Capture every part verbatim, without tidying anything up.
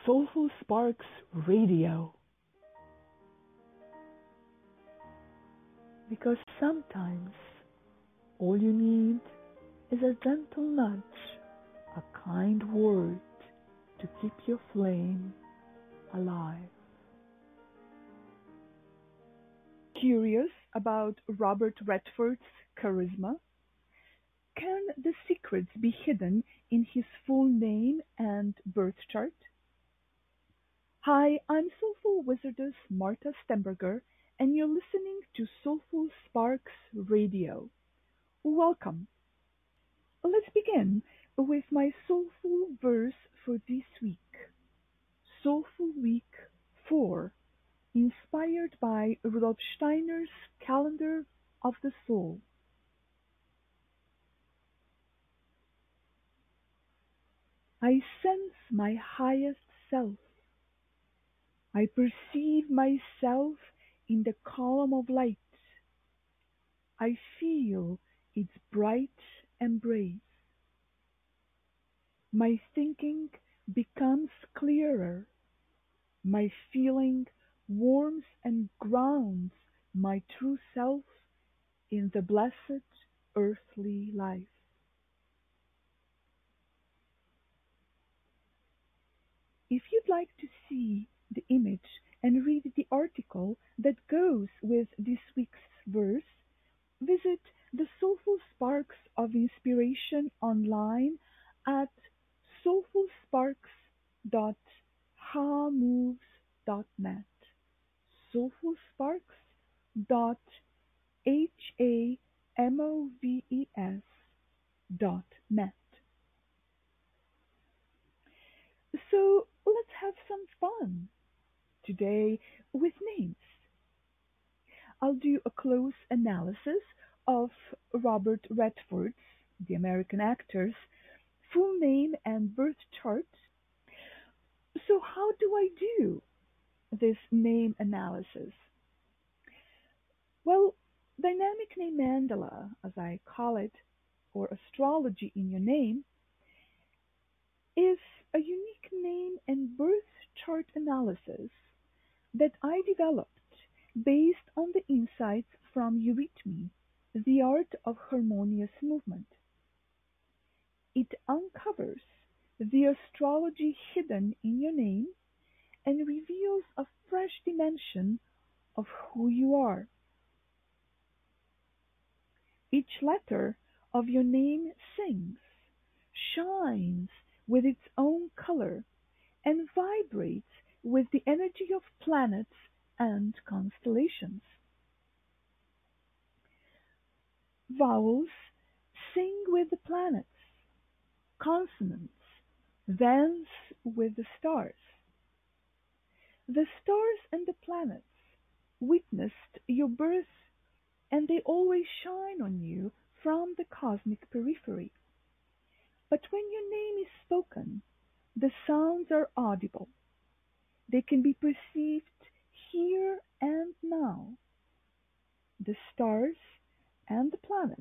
Soulful Sparks Radio. Because sometimes all you need is a gentle nudge, a kind word to keep your flame alive. Curious about Robert Redford's charisma? Can the secrets be hidden in his full name and birth chart? Hi, I'm Soulful Wizardess Marta Stemberger, and you're listening to Soulful Sparks Radio. Welcome. Let's begin with my soulful verse for this week. Soulful Week four, inspired by Rudolf Steiner's Calendar of the Soul. I sense my highest self. I perceive myself in the column of light. I feel its bright embrace. My thinking becomes clearer. My feeling warms and grounds my true self in the blessed earthly life. If you'd like to see the image and read the article that goes with this week's verse, visit the Soulful Sparks of Inspiration online at soulful sparks dot hamoves dot net. soulful sparks dot hamoves dot net. So let's have some fun today with names. I'll do a close analysis of Robert Redford's, the American actor's, full name and birth chart. So how do I do this name analysis? Well, dynamic name mandala, as I call it, or astrology in your name, is a unique name and birth chart analysis that I developed based on the insights from Eurythmy, the art of harmonious movement. It uncovers the astrology hidden in your name and reveals a fresh dimension of who you are. Each letter of your name sings, shines with its own color, and vibrates with the energy of planets and constellations. Vowels sing with the planets, consonants dance with the stars. The stars and the planets witnessed your birth, and they always shine on you from the cosmic periphery. But when your name is spoken, the sounds are audible. They can be perceived here and now. The stars and the planets,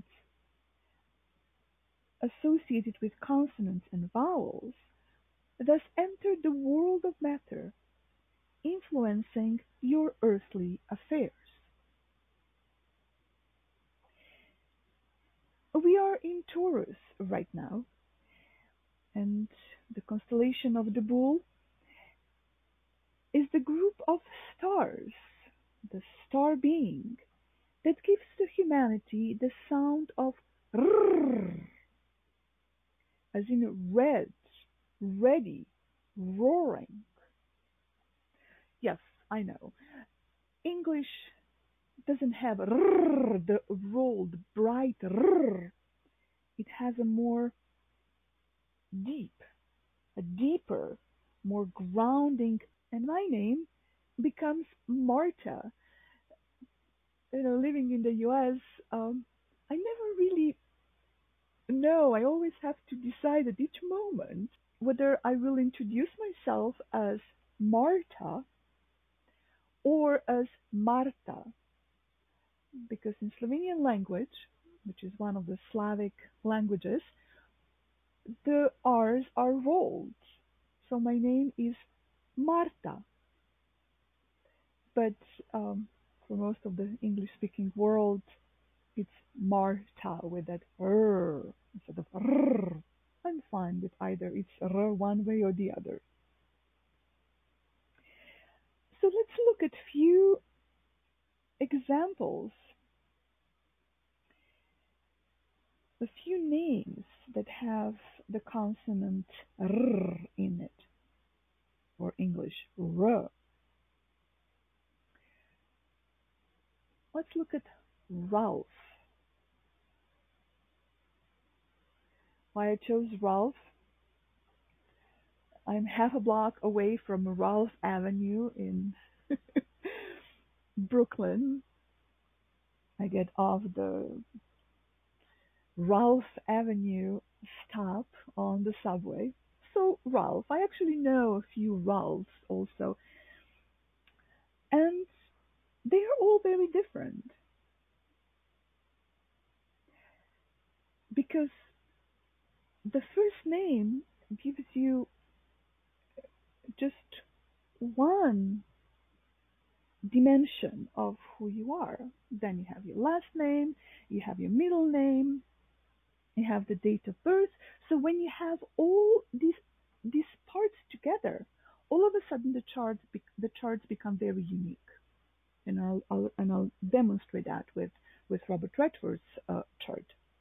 associated with consonants and vowels, thus enter the world of matter, influencing your earthly affairs. We are in Taurus right now, and the constellation of the Bull is the group of stars, the star being, that gives to humanity the sound of rrrr, as in red, ready, roaring. Yes, I know. English doesn't have rrrr, the rolled, bright rrrr. It has a more deep, a deeper, more grounding, and my name becomes Marta. You know, living in the U S, um, I never really know. I always have to decide at each moment whether I will introduce myself as Marta or as Marta, because in Slovenian language, which is one of the Slavic languages, the R's are rolled. So my name is Marta, but um, for most of the English-speaking world, it's Marta with that R instead of R. I'm fine with either. It's R one way or the other. So let's look at few examples, a few names that have the consonant R in it, or English R. Let's look at Ralph. Why I chose Ralph? I'm half a block away from Ralph Avenue in Brooklyn. I get off the Ralph Avenue stop on the subway. So Ralph, I actually know a few Ralphs also, and they are all very different because the first name gives you just one dimension of who you are. Then you have your last name, you have your middle name, you have the date of birth. So when you have all these these parts together, all of a sudden the charts be, the charts become very unique. And I'll, I'll and I'll demonstrate that with with Robert Redford's uh, chart.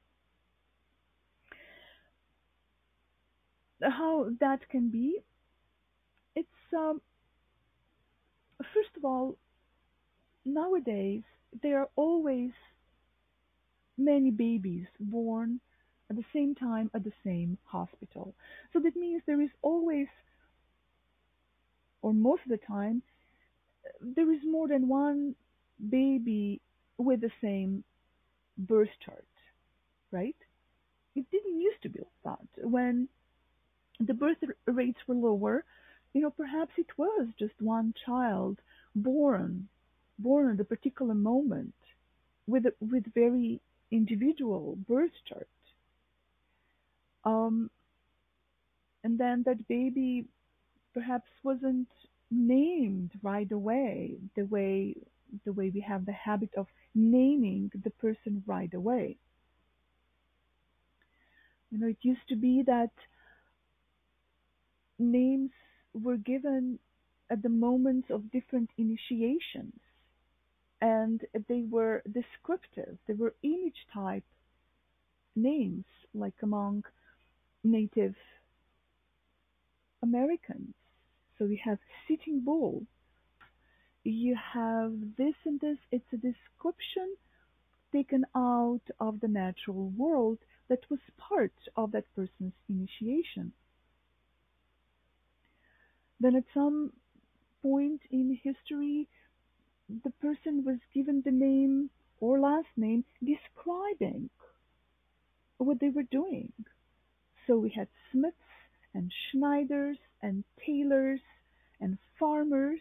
How that can be? It's um, first of all, nowadays there are always many babies born at the same time at the same hospital. So that means there is always, or most of the time, there is more than one baby with the same birth chart, right? It didn't used to be like that. When the birth rates were lower, you know, perhaps it was just one child born, born at a particular moment with a, with very individual birth chart. Um, and then that baby perhaps wasn't named right away, the way the way we have the habit of naming the person right away. You know, it used to be that names were given at the moments of different initiations, and they were descriptive. They were image type names, like among Native Americans. So we have Sitting Bull. You have this and this. It's a description taken out of the natural world that was part of that person's initiation. Then at some point in history, the person was given the name or last name describing what they were doing. So we had Smiths and Schneiders and tailors and farmers.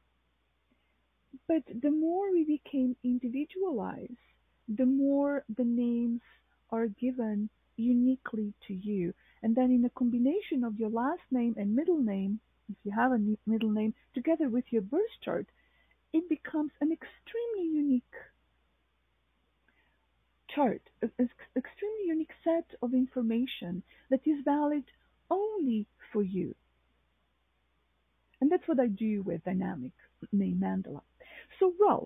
But the more we became individualized, the more the names are given uniquely to you. And then in a combination of your last name and middle name, if you have a middle name, together with your birth chart, it becomes an extremely unique chart, an extremely unique set of information that is valid only for you. And that's what I do with dynamic name mandala. So Ralph,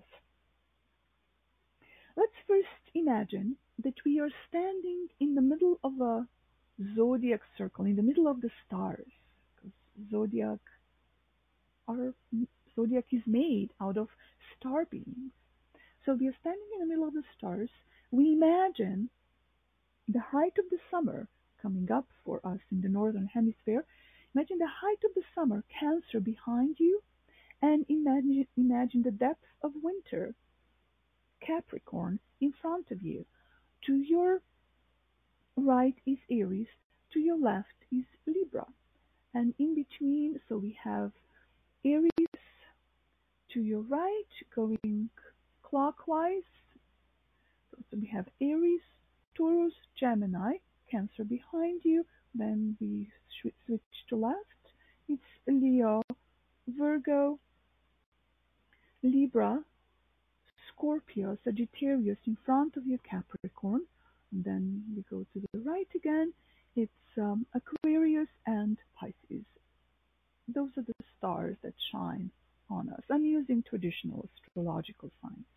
let's first imagine that we are standing in the middle of a zodiac circle, in the middle of the stars. Because zodiac, our zodiac is made out of star beings. So we are standing in the middle of the stars. We imagine the height of the summer coming up for us in the northern hemisphere. Imagine the height of the summer, Cancer, behind you, and imagine, imagine the depth of winter, Capricorn, in front of you. To your right is Aries, to your left is Libra, and in between, so we have Aries to your right going clockwise. So we have Aries, Taurus, Gemini, Cancer behind you. Then we switch to left. It's Leo, go Libra, Scorpio, Sagittarius in front of your Capricorn, and then we go to the right again, it's um, Aquarius and Pisces. Those are the stars that shine on us. I'm using traditional astrological signs.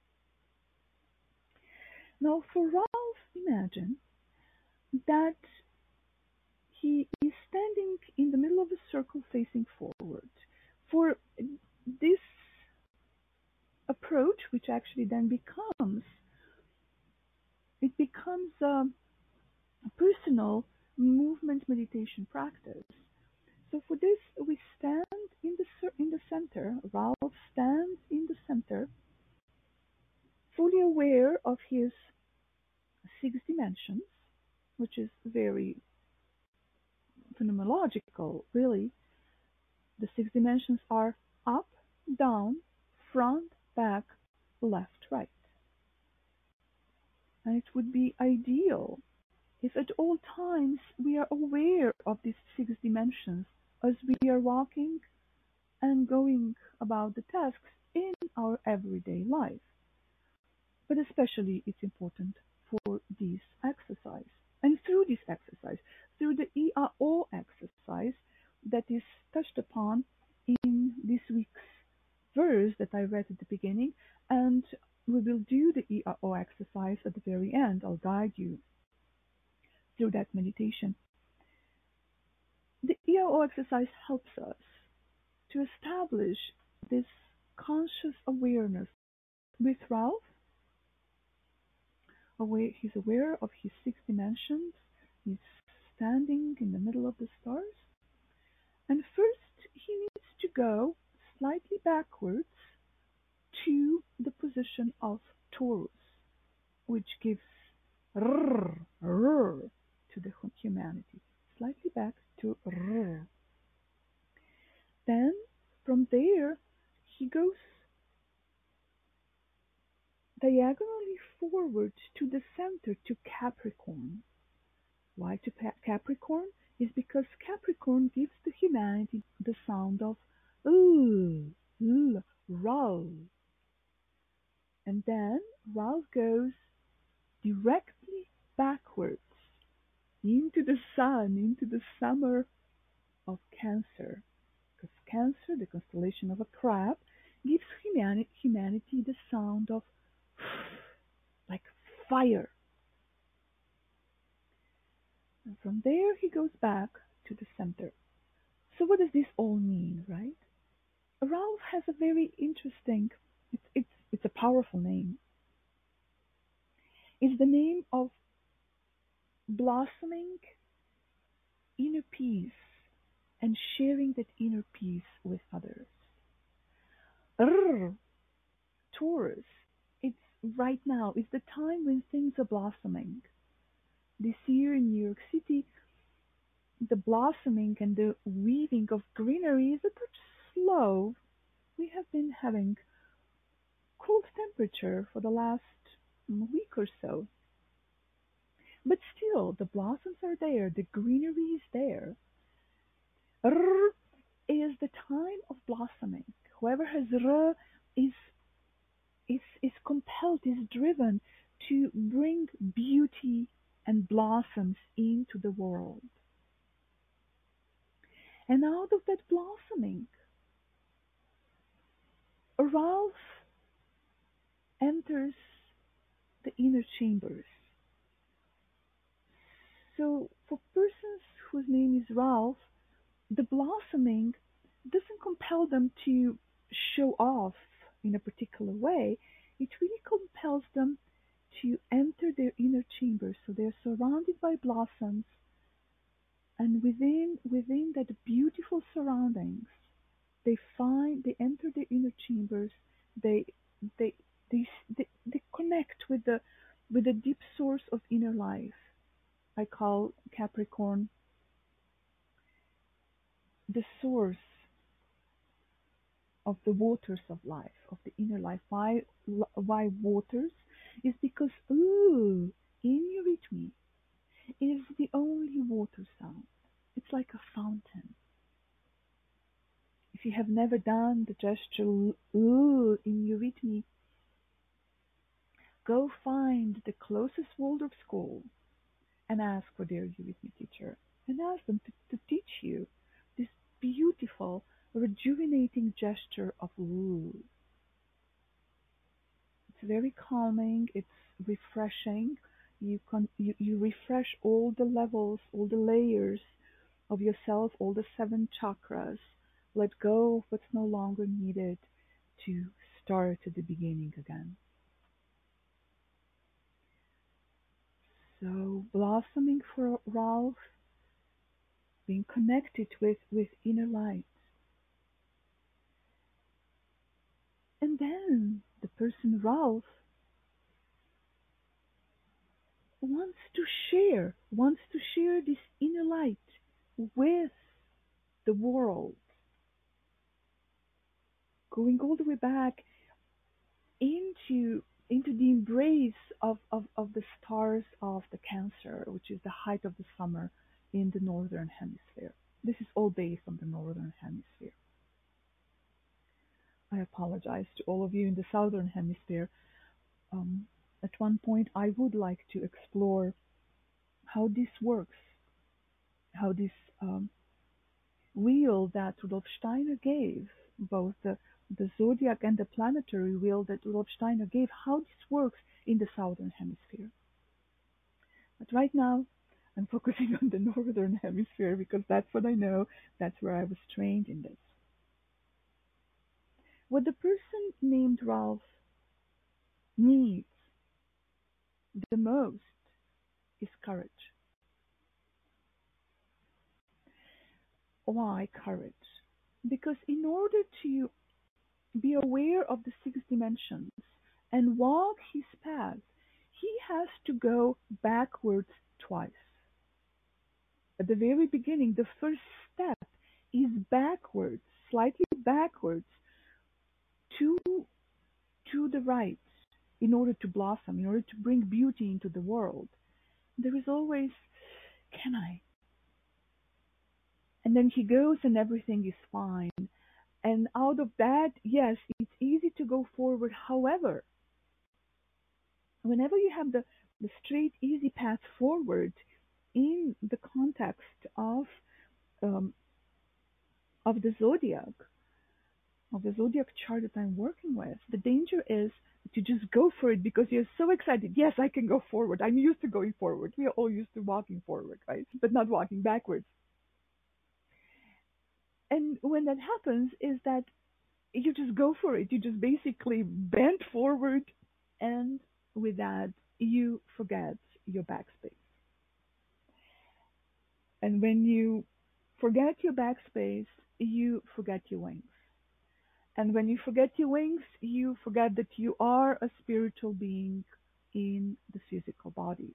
Now for Ralph, imagine that he is standing in the middle of a circle facing forward. For this approach, which actually then becomes, it becomes a personal movement meditation practice. So for this, we stand in the in the center. Ralph stands in the center, fully aware of his six dimensions, which is very phenomenological, really. The six dimensions are up, down, front, back, left, right. And it would be ideal if at all times we are aware of these six dimensions as we are walking and going about the tasks in our everyday life. But especially it's important for this exercise. And through this exercise, through the E R O exercise that is touched upon in this week's verse that I read at the beginning, and we will do the E R O exercise at the very end. I'll guide you through that meditation. The E R O exercise helps us to establish this conscious awareness with Ralph. Aware, he's aware of his six dimensions. He's standing in the middle of the stars. And first, he needs to go slightly backwards to the position of Taurus, which gives rrr, rrr to the humanity. Slightly back to rrr. Then, from there, he goes diagonally forward to the center to Capricorn. Why to Capricorn? Is because Capricorn gives to humanity the sound of l, l, Ralph. And then Ralph goes directly backwards into the sun, into the summer of Cancer. Because Cancer, the constellation of a crab, gives humani- humanity the sound of like fire. And from there he goes back to the center. So what does this all mean, right? Ralph has a very interesting, it's, it's, it's a powerful name. It's the name of blossoming inner peace and sharing that inner peace with others. Rrr, Taurus, it's right now, it's the time when things are blossoming. This year in New York City, the blossoming and the weaving of greenery is a bit slow. We have been having cold temperature for the last week or so. But still, the blossoms are there, the greenery is there. R is the time of blossoming. Whoever has R is, is, is compelled, is driven to bring beauty and blossoms into the world. And out of that blossoming, Ralph enters the inner chambers. So for persons whose name is Ralph, the blossoming doesn't compel them to show off in a particular way. It really compels them to enter their inner chambers. So they're surrounded by blossoms, and within within that beautiful surroundings, they find they enter their inner chambers. They they they they, they connect with the with the deep source of inner life. I call Capricorn the source of the waters of life, of the inner life. Why why waters? Is because ooh, in eurythmy is the only water sound. It's like a fountain. If If you have never done the gesture "ooh" in eurythmy, go find the closest Waldorf school and ask for their eurythmy teacher and ask them to, to teach you this beautiful, rejuvenating gesture of "ooh." It's very calming. It's refreshing. You can you, you refresh all the levels, all the layers of yourself, all the seven chakras. Let go of what's no longer needed to start at the beginning again. So blossoming for Ralph, being connected with, with inner light. And then the person Ralph wants to share, wants to share this inner light with the world, going all the way back into into the embrace of, of, of the stars of the Cancer, which is the height of the summer in the northern hemisphere. This is all based on the northern hemisphere. I apologize to all of you in the southern hemisphere. Um, at one point, I would like to explore how this works, how this um, wheel that Rudolf Steiner gave, both the, the zodiac and the planetary wheel that Rudolf Steiner gave, how this works in the southern hemisphere. But right now, I'm focusing on the northern hemisphere because that's what I know, that's where I was trained in this. What the person named Ralph needs the most is courage. Why courage? Because in order to be aware of the six dimensions and walk his path, he has to go backwards twice. At the very beginning, the first step is backwards, slightly backwards to, to the right in order to blossom, in order to bring beauty into the world. There is always, can I? And then he goes and everything is fine. And out of that, yes, it's easy to go forward. However, whenever you have the, the straight, easy path forward in the context of um, of the zodiac, of the zodiac chart that I'm working with, the danger is to just go for it because you're so excited. Yes, I can go forward. I'm used to going forward. We are all used to walking forward, right? But not walking backwards. And when that happens, is that you just go for it. You just basically bend forward, and with that, you forget your backspace. And when you forget your backspace, you forget your wings. And when you forget your wings, you forget that you are a spiritual being in the physical body.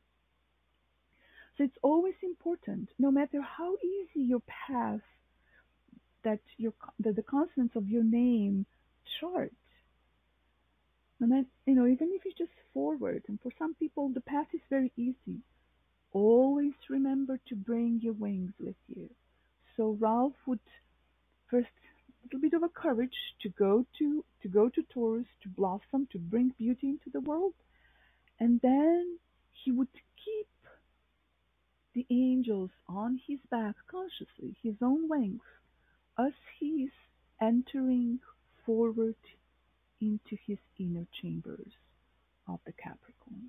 So it's always important, no matter how easy your path, that your that the consonants of your name chart. No matter, you know, even if it's just forward, and for some people the path is very easy. Always remember to bring your wings with you. So Ralph would first a little bit of a courage to go to to go to Taurus, to blossom, to bring beauty into the world, and then he would keep the angels on his back consciously, his own wings, as he's entering forward into his inner chambers of the Capricorn.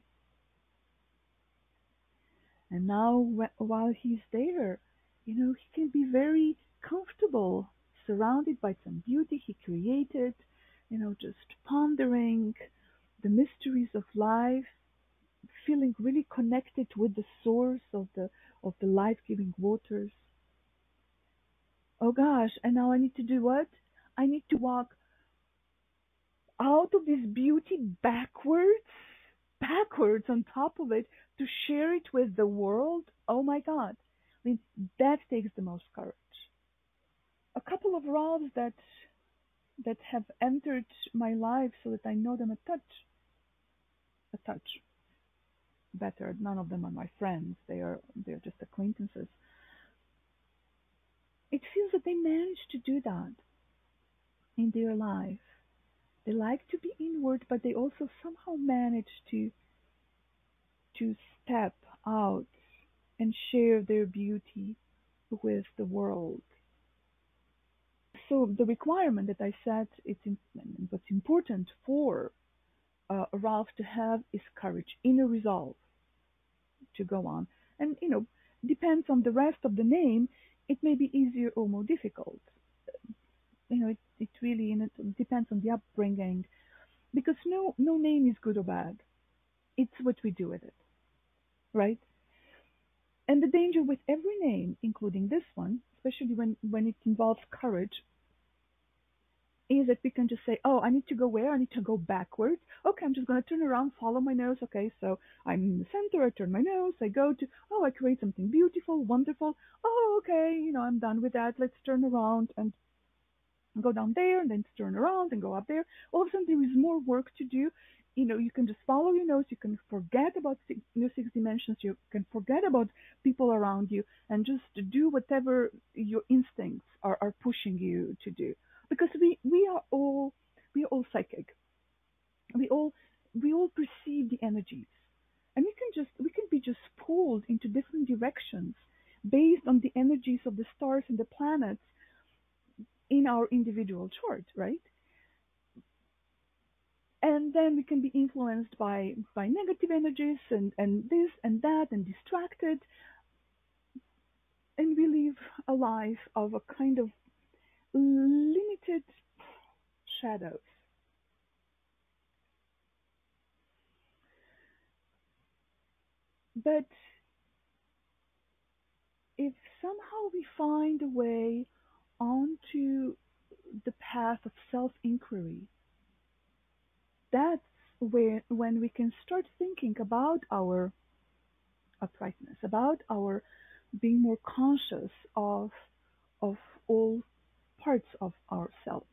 And now, while he's there, you know, he can be very comfortable, surrounded by some beauty he created, you know, just pondering the mysteries of life, feeling really connected with the source of the of the life-giving waters. Oh gosh, and now I need to do what? I need to walk out of this beauty backwards, backwards on top of it to share it with the world. Oh my God. I mean, that takes the most courage. A couple of Ralphs that that have entered my life so that I know them a touch, a touch better. None of them are my friends. They are they are just acquaintances. It feels that they managed to do that. in their life. They like to be inward, but they also somehow manage to to step out and share their beauty with the world. So the requirement that I said, it's in, what's important for uh, Ralph to have is courage, inner resolve to go on. And you know, depends on the rest of the name. It may be easier or more difficult. You know, it, it really and it depends on the upbringing because no no name is good or bad. It's what we do with it, right? And the danger with every name, including this one, especially when when it involves courage, is that we can just say, oh, I need to go where? I need to go backwards. Okay, I'm just going to turn around, follow my nose. Okay, so I'm in the center, I turn my nose, I go to, oh, I create something beautiful, wonderful. Oh, okay, you know, I'm done with that. Let's turn around and go down there and then turn around and go up there. All of a sudden, there is more work to do. You know, you can just follow your nose. You can forget about six, your six dimensions. You can forget about people around you and just do whatever your instincts are, are pushing you to do. Because we, we are all we are all psychic. We all we all perceive the energies, and we can just we can be just pulled into different directions based on the energies of the stars and the planets in our individual chart, right? And then we can be influenced by by negative energies and and this and that and distracted, and we live a life of a kind of limited shadows. But if somehow we find a way onto the path of self inquiry, that's where when we can start thinking about our uprightness, about our being more conscious of of all parts of ourselves.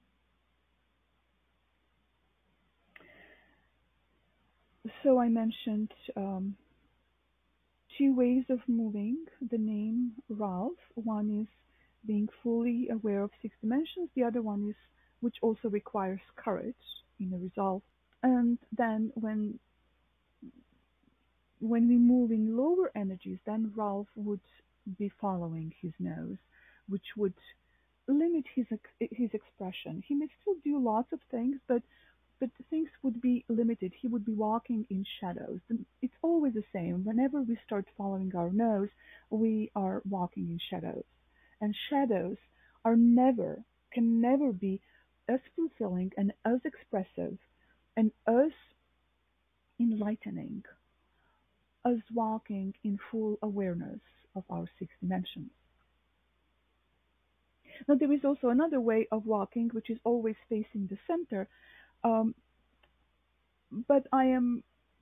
So I mentioned um, two ways of moving the name Ralph. One is being fully aware of six dimensions. The other one is which also requires courage, inner resolve. And then when when we move in lower energies, then Ralph would be following his nose, which would limit his his expression. He may still do lots of things, but but things would be limited. He would be walking in shadows. It's always the same. Whenever we start following our nose, we are walking in shadows, and shadows are never can never be as fulfilling and as expressive and as enlightening as walking in full awareness of our six dimensions. Now, there is also another way of walking, which is always facing the center, um, but I am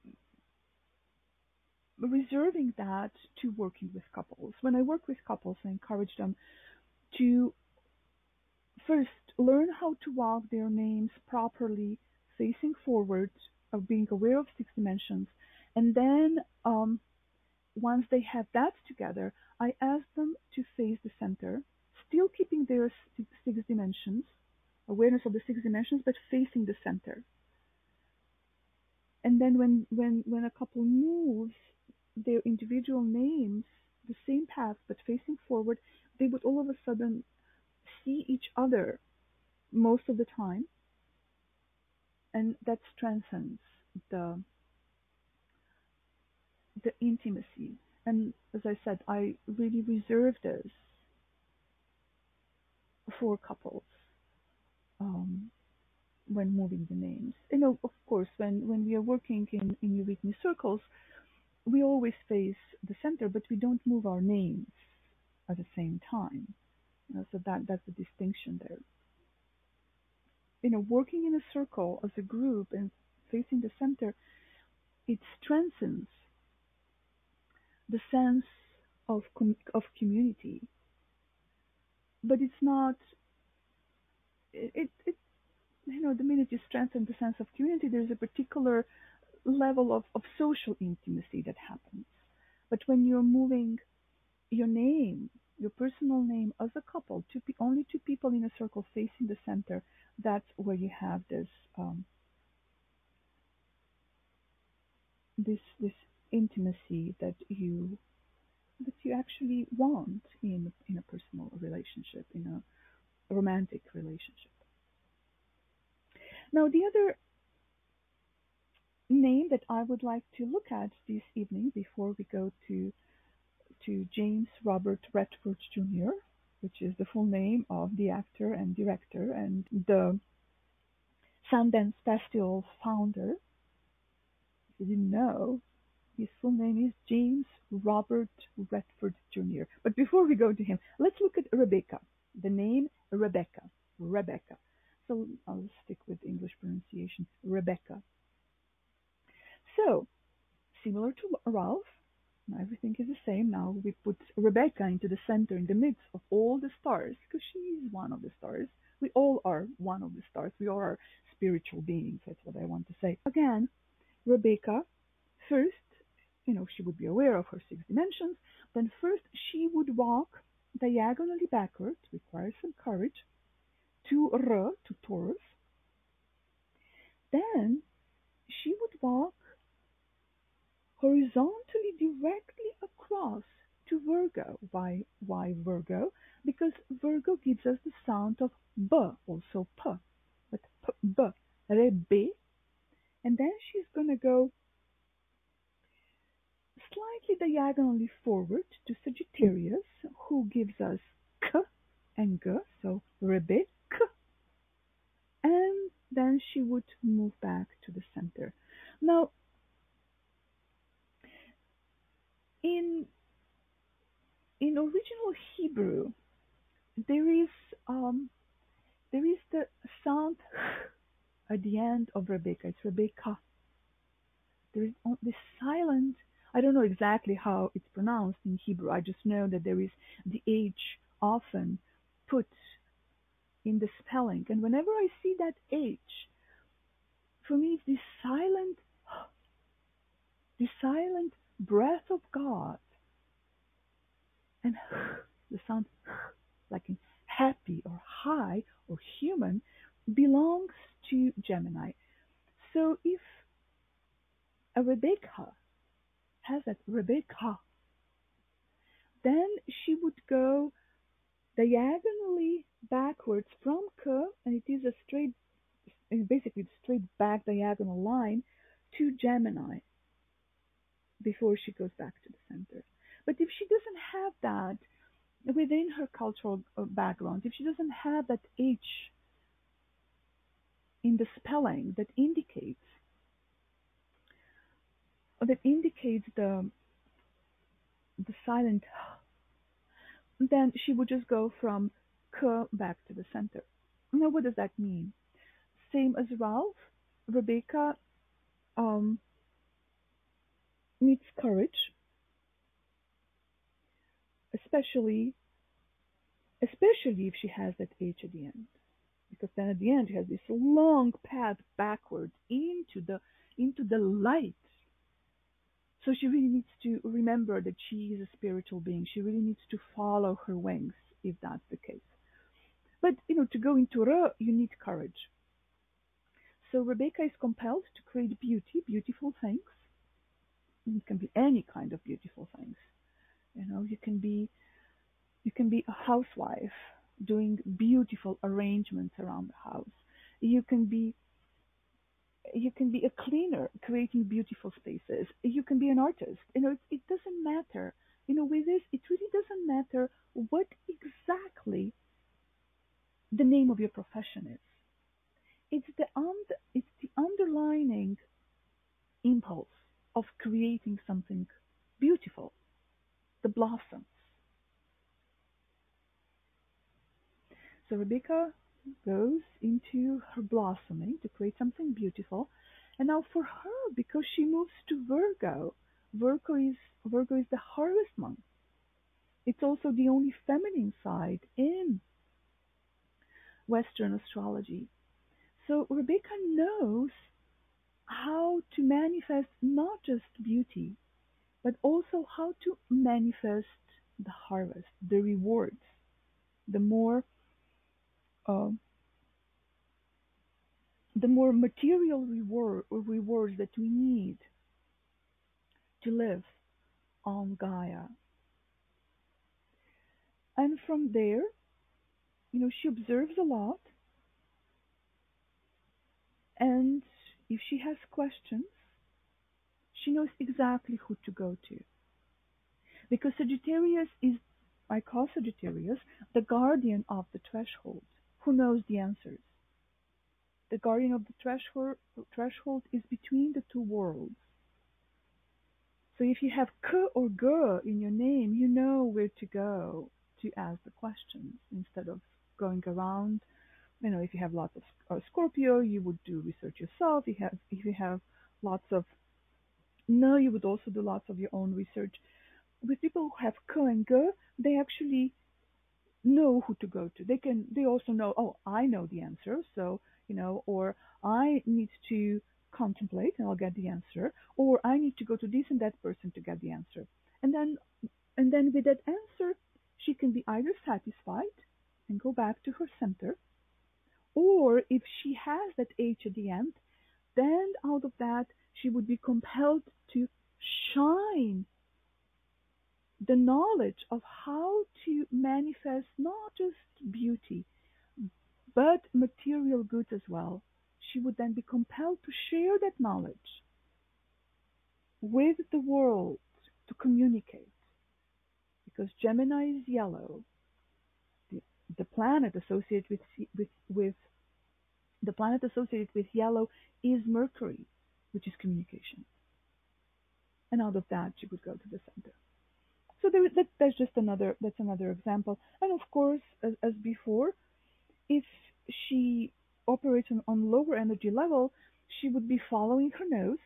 reserving that to working with couples. When I work with couples, I encourage them to first learn how to walk their names properly, facing forward, of being aware of six dimensions, and then um, once they have that together, I ask them to face the center, still keeping their six dimensions, awareness of the six dimensions, but facing the center. And then when, when, when a couple moves their individual names, the same path, but facing forward, they would all of a sudden see each other most of the time, and that strengthens the the intimacy. And as I said, I really reserve this for couples um, when moving the names. You know, of course, when, when we are working in, in eurythmy circles, we always face the center, but we don't move our names at the same time. You know, so that that's the distinction there. You know, working in a circle as a group and facing the center, it strengthens the sense of com- of community. But it's not. It, it you know, the minute you strengthen the sense of community, there's a particular level of, of social intimacy that happens. But when you're moving your name, your personal name as a couple, two pe- only two people in a circle facing the center. That's where you have this um, this this intimacy that you that you actually want in in a personal relationship, in a romantic relationship. Now, the other name that I would like to look at this evening before we go to to James Robert Redford Junior, which is the full name of the actor and director and the Sundance Festival founder. If you didn't know, his full name is James Robert Redford Junior But before we go to him, let's look at Rebecca. The name Rebecca. Rebecca. So I'll stick with English pronunciation. Rebecca. So, similar to Ralph, everything is the same. Now we put Rebecca into the center, in the midst of all the stars, because she is one of the stars. We all are one of the stars. We all are spiritual beings. That's what I want to say. Again, Rebecca, first, you know, she would be aware of her six dimensions. Then first she would walk diagonally backwards, requires some courage, to R, to Taurus. Then she would walk horizontally directly across to Virgo. Why, why Virgo? Because Virgo gives us the sound of B, also P, but P, B, Rebe. And then she's going to go slightly diagonally forward to Sagittarius, who gives us K and G, so Rebe, K. And then she would move back to the center. Now, in in original Hebrew, there is um, there is the sound at the end of Rebecca. It's Rebecca. There is this silent. I don't know exactly how it's pronounced in Hebrew. I just know that there is the H often put in the spelling, and whenever I see that H, for me it's this silent, this silent breath of God, and the sound like in happy or high or human belongs to Gemini. So if a Rebecca has that Rebecca, then she would go diagonally backwards from K, and it is a straight, basically a straight back diagonal line to Gemini before she goes back to the center. But if she doesn't have that within her cultural background, if she doesn't have that H in the spelling that indicates that indicates the the silent, then she would just go from K back to the center. Now, what does that mean? Same as Ralph, Rebecca um, needs courage, especially especially if she has that H at the end, because then at the end she has this long path backwards into the into the light. So she really needs to remember that she is a spiritual being. She really needs to follow her wings, if that's the case. But you know, to go into Ra, you need courage. So Rebecca is compelled to create beauty, beautiful things. It can be any kind of beautiful things. You know, you can be you can be a housewife doing beautiful arrangements around the house. You can be you can be a cleaner creating beautiful spaces. You can be an artist. You know, it, it doesn't matter. You know, with this, it really doesn't matter what exactly the name of your profession is. It's the und- it's the underlining impulse of creating something beautiful, the blossoms. So Rebecca goes into her blossoming to create something beautiful. And now for her, because she moves to Virgo, Virgo is Virgo is the harvest month. It's also the only feminine side in Western astrology. So Rebecca knows how to manifest not just beauty, but also how to manifest the harvest, the rewards, the more uh, the more material reward rewards that we need to live on Gaia. And from there, you know, she observes a lot, and if she has questions, she knows exactly who to go to. Because Sagittarius is, I call Sagittarius the guardian of the threshold, who knows the answers. The guardian of the threshold, threshold is between the two worlds. So if you have K or G in your name, you know where to go to ask the questions instead of going around. You know, if you have lots of uh, Scorpio, you would do research yourself. If you have, if you have lots of No, you would also do lots of your own research. With people who have K and G, they actually know who to go to. They can. They also know. Oh, I know the answer. So you know, or I need to contemplate and I'll get the answer. Or I need to go to this and that person to get the answer. And then, and then with that answer, she can be either satisfied and go back to her center, or if she has that H at the end, then out of that she would be compelled to shine the knowledge of how to manifest not just beauty, but material goods as well. She would then be compelled to share that knowledge with the world to communicate. Because Gemini is yellow, the, the planet associated with, with, with the planet associated with yellow is Mercury, which is communication. And out of that, she would go to the center. So there, that, that's just another that's another example. And of course, as, as before, if she operates on, on lower energy level, she would be following her nose.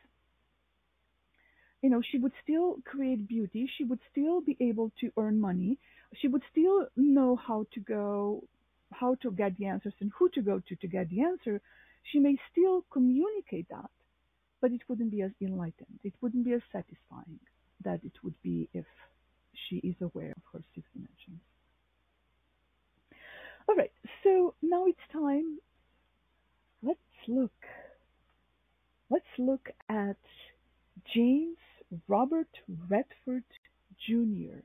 You know, she would still create beauty. She would still be able to earn money. She would still know how to go, how to get the answers and who to go to to get the answer. She may still communicate that, but it wouldn't be as enlightened. It wouldn't be as satisfying that it would be if she is aware of her six dimensions. All right, so now it's time. Let's look. Let's look at James Robert Redford Junior,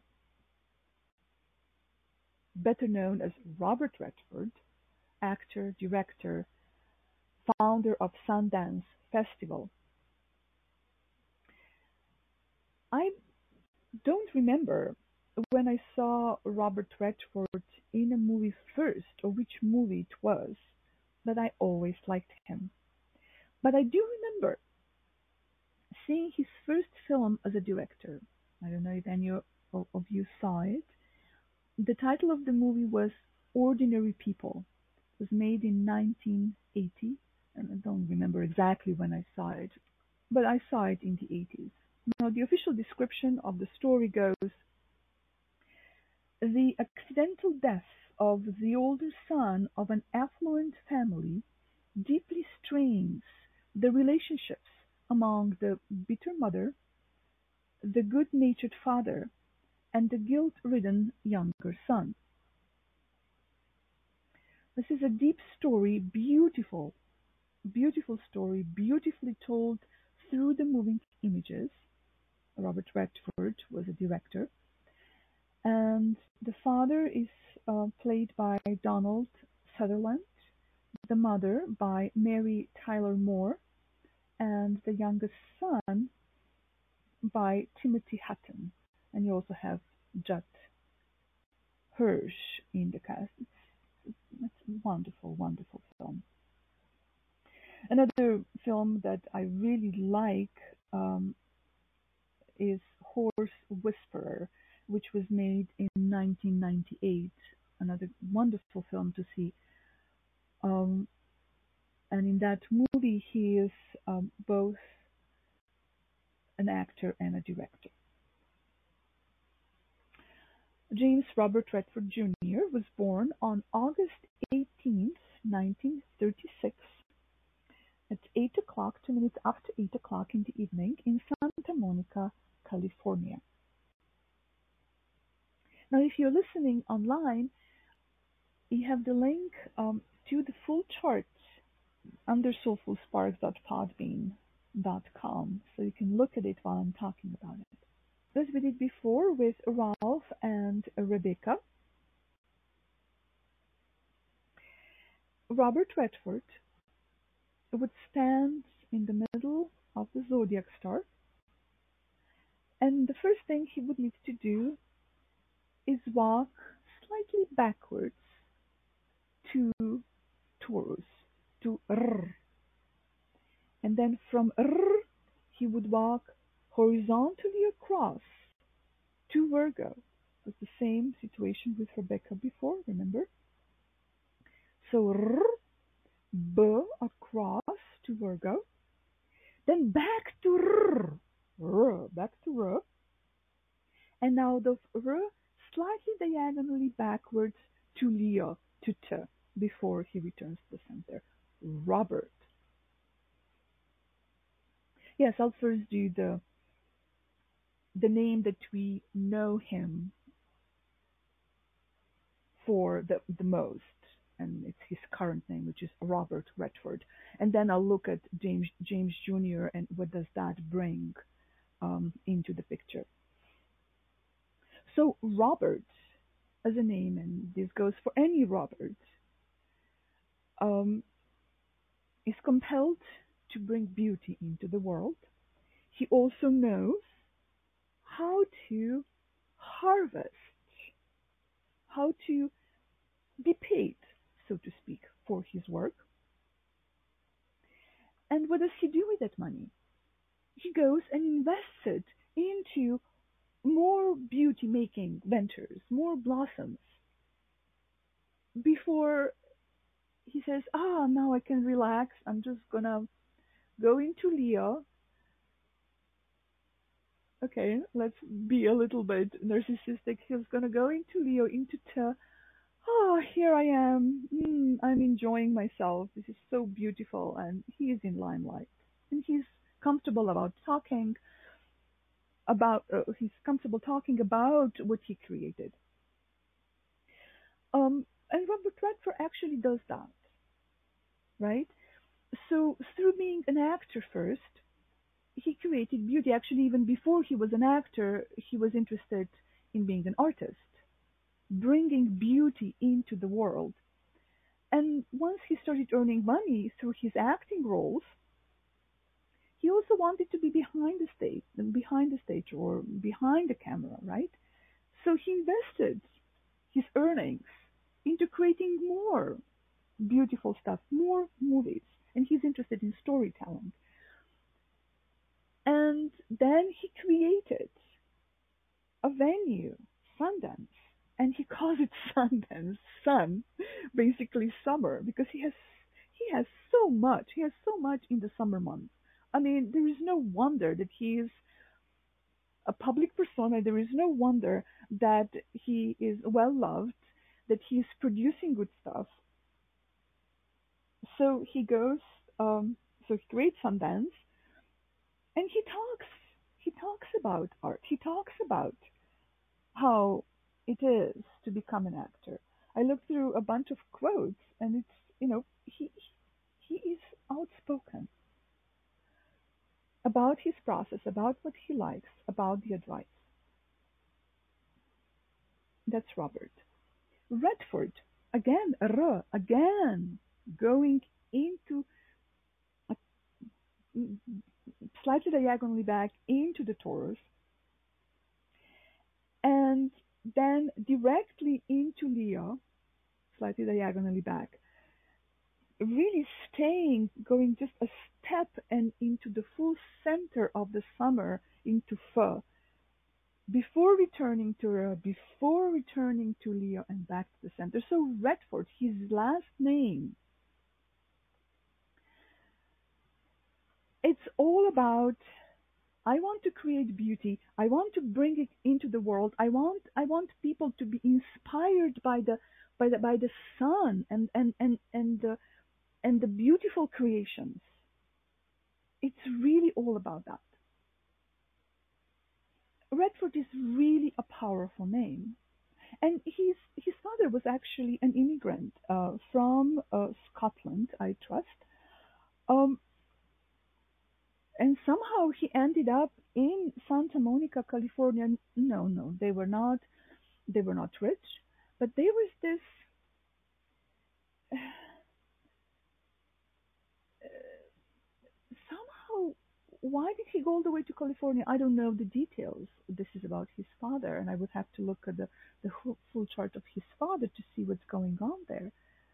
better known as Robert Redford, actor, director, founder of Sundance Festival. I don't remember when I saw Robert Redford in a movie first, or which movie it was, but I always liked him. But I do remember seeing his first film as a director. I don't know if any of you saw it. The title of the movie was Ordinary People. It was made in nineteen eighty, and I don't remember exactly when I saw it, but I saw it in the eighties. Now, the official description of the story goes, the accidental death of the older son of an affluent family deeply strains the relationships among the bitter mother, the good-natured father, and the guilt-ridden younger son. This is a deep story, beautiful, beautiful story, beautifully told through the moving images. Robert Redford was a director. And the father is uh, played by Donald Sutherland, the mother by Mary Tyler Moore, and the youngest son by Timothy Hutton. And you also have Judd Hirsch in the cast. It's, it's a wonderful, wonderful film. Another film that I really like um, is Horse Whisperer, which was made in nineteen ninety-eight. Another wonderful film to see. Um, and in that movie, he is um, both an actor and a director. James Robert Redford Junior was born on August eighteenth, nineteen thirty-six, at eight o'clock, two minutes after eight o'clock in the evening, in Santa Monica, California. Now, if you're listening online, you have the link um, to the full chart under soulful sparks dot podbean dot com, so you can look at it while I'm talking about it. As we did before with Ralph and Rebecca, Robert Redford would stand in the middle of the zodiac star, and the first thing he would need to do is walk slightly backwards to Taurus, to R. And then from R, he would walk horizontally across to Virgo. It was the same situation with Rebecca before, remember? So R, B across to Virgo, then back to R, R, back to R, and now the R slightly diagonally backwards to Leo, to T, before he returns to the center. Robert. Yes, I'll first do the the name that we know him for the the most, and it's his current name, which is Robert Redford. And then I'll look at James James Junior and what does that bring um, into the picture. So Robert, as a name, and this goes for any Robert, um, is compelled to bring beauty into the world. He also knows how to harvest, how to be paid, so to speak, for his work. And what does he do with that money? He goes and invests it into more beauty making ventures, more blossoms, before he says, ah, now I can relax. I'm just gonna go into Leo. Okay, let's be a little bit narcissistic. He's gonna go into Leo, into T. Oh, here I am. Mm, I'm enjoying myself. This is so beautiful, and he is in limelight, and he's comfortable about talking about. Uh, he's comfortable talking about what he created. Um, and Robert Redford actually does that, right? So through being an actor first, he created beauty. Actually, even before he was an actor, he was interested in being an artist, bringing beauty into the world. And once he started earning money through his acting roles, he also wanted to be behind the stage, behind the stage or behind the camera, right? So he invested his earnings into creating more beautiful stuff, more movies, and he's interested in storytelling. And then he created a venue, Sundance, and he calls it Sundance, sun, basically summer, because he has he has so much. He has so much in the summer months. I mean, there is no wonder that he is a public persona. There is no wonder that he is well loved, that he is producing good stuff. So he goes, um, so he creates Sundance, and he talks. He talks about art. He talks about how it is to become an actor. I looked through a bunch of quotes, and it's, you know, he he is outspoken about his process, about what he likes, about the advice. That's Robert Redford. Again, R, again, going into a, slightly diagonally back into the Taurus, and then directly into Leo, slightly diagonally back, really staying, going just a step and into the full center of the summer, into Pho, before returning to Ra, before returning to Leo and back to the center. So Redford, his last name, it's all about, I want to create beauty. I want to bring it into the world. I want I want people to be inspired by the by the by the sun and and and and the and the beautiful creations. It's really all about that. Redford is really a powerful name. And his his father was actually an immigrant uh, from uh, Scotland, I trust. Um, and somehow he ended up in Santa Monica, California. No, no, they were not. They were not rich, but there was this. Somehow, why did he go all the way to California? I don't know the details. This is about his father, and I would have to look at the, the full chart of his father to see what's going on there.